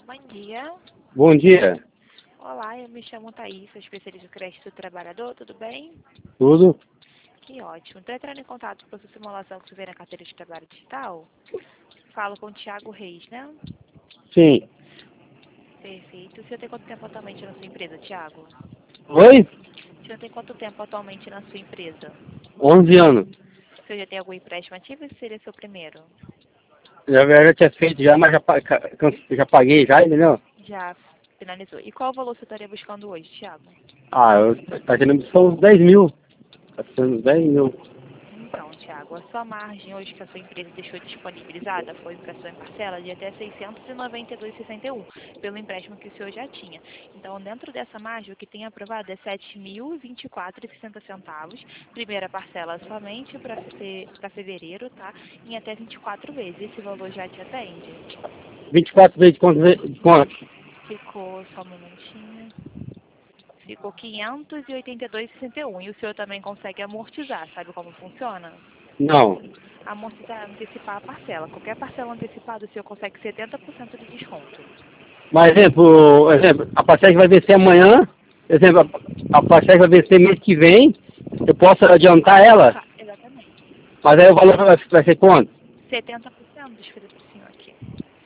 Bom dia. Bom dia. Olá, eu me chamo Thaís, sou especialista do crédito do trabalhador, tudo bem? Tudo? Que ótimo. Estou entrando em contato com a sua simulação que você vê na carteira de trabalho digital. Falo com o Thiago Reis, né? Sim. Perfeito. O senhor tem quanto tempo atualmente na sua empresa, Thiago? Oi? O senhor tem quanto tempo atualmente na sua empresa? 11 anos. O senhor já tem algum empréstimo ativo ou esse seria seu primeiro? Já tinha feito já, mas já paguei já, entendeu? Já finalizou. E qual o valor você estaria buscando hoje, Thiago? Tá querendo são uns 10 mil. Tá sendo 10 mil. Então, Thiago, a sua margem hoje que a sua empresa deixou disponibilizada foi para sua parcela de até R$ 692,61, pelo empréstimo que o senhor já tinha. Então, dentro dessa margem, o que tem aprovado é R$ 7.024,60. Primeira parcela somente para fevereiro, tá? Em até 24 vezes. Esse valor já te atende? 24 vezes de quanto? Ficou só um momentinho. Ficou R$ 582,61. E o senhor também consegue amortizar, sabe como funciona? Não. Amortizar, antecipar a parcela. Qualquer parcela antecipada, o senhor consegue 70% de desconto. Mas, exemplo, a passagem vai vencer amanhã. Exemplo, a passagem vai vencer mês que vem. Eu posso adiantar ela, Exatamente. mas aí o valor vai ser quanto? 70%, deixa eu fazer para o senhor aqui.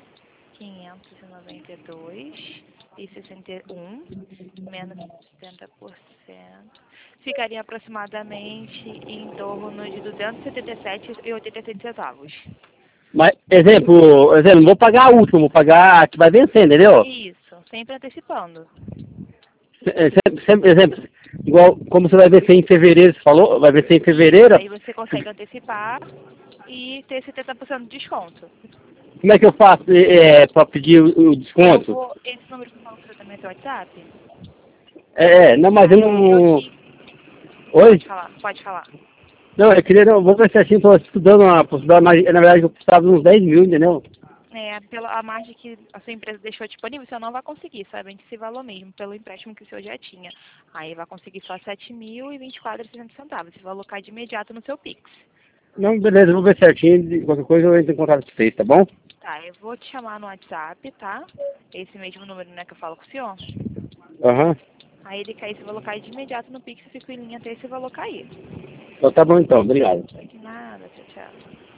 592,61 menos 70%. Ficaria aproximadamente em torno de R$ 277,87. Mas, exemplo, não vou pagar a última, vou pagar a que vai vencer, entendeu? Isso, sempre antecipando. Exemplo, igual como você vai vencer em fevereiro, você falou, vai vencer em fevereiro, Aí você consegue antecipar e ter 70% de desconto. como é que eu faço para pedir o desconto? Esse número que eu falo para você também é seu WhatsApp? Não, mas eu não. Oi? Pode falar. Não, eu queria, não, vou ver se assim, estou estudando uma possibilidade, mas na verdade eu precisava de uns 10 mil, entendeu? Pela a margem que a sua empresa deixou disponível, você não vai conseguir, sabe? Esse valor mesmo, pelo empréstimo que o senhor já tinha. Aí vai conseguir só R$ 7.024,60. Esse valor cai de imediato no seu Pix. Não, beleza, vou ver certinho, qualquer coisa eu entro em contato com vocês, tá bom? Tá, eu vou te chamar no WhatsApp, tá? Esse mesmo número, né, que eu falo com o senhor. Aham. Aí ele cai, esse valor cai de imediato no Pix e fica em linha até esse valor cair. Então tá bom então, obrigado. De nada, tchau, tchau.